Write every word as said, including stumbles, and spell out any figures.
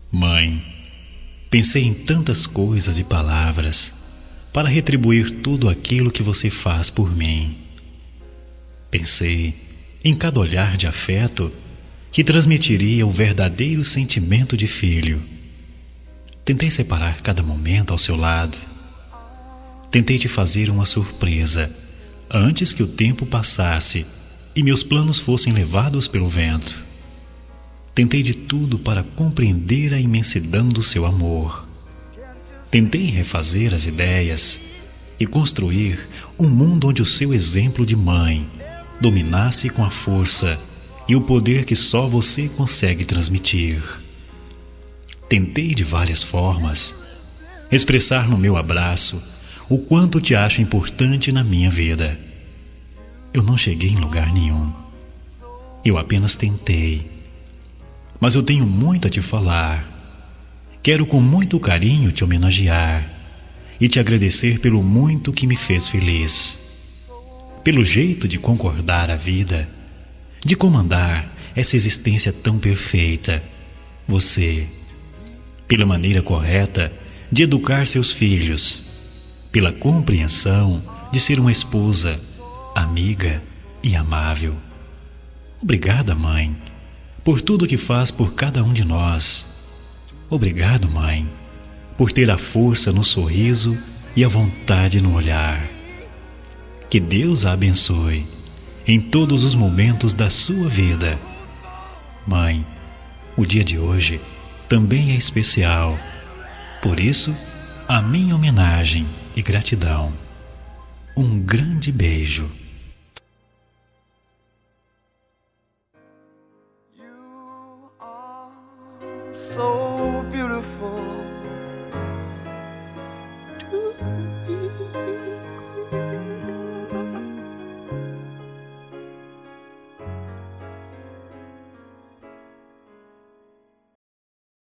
Mãe, pensei em tantas coisas e palavras para retribuir tudo aquilo que você faz por mim. Pensei em cada olhar de afeto que transmitiria o verdadeiro sentimento de filho. Tentei separar cada momento ao seu lado. Tentei te fazer uma surpresa antes que o tempo passasse e meus planos fossem levados pelo vento. Tentei de tudo para compreender a imensidão do seu amor. Tentei refazer as ideias e construir um mundo onde o seu exemplo de mãe dominasse com a força e o poder que só você consegue transmitir. Tentei de várias formas expressar no meu abraço o quanto te acho importante na minha vida. Eu não cheguei em lugar nenhum. Eu apenas tentei. Mas eu tenho muito a te falar. Quero com muito carinho te homenagear e te agradecer pelo muito que me fez feliz. Pelo jeito de concordar a vida, de comandar essa existência tão perfeita. Você, pela maneira correta de educar seus filhos, pela compreensão de ser uma esposa, amiga e amável. Obrigada, mãe, por tudo que faz por cada um de nós. Obrigado, mãe, por ter a força no sorriso e a vontade no olhar. Que Deus a abençoe em todos os momentos da sua vida. Mãe, o dia de hoje também é especial. Por isso, a minha homenagem e gratidão. Um grande beijo. You are so beautiful.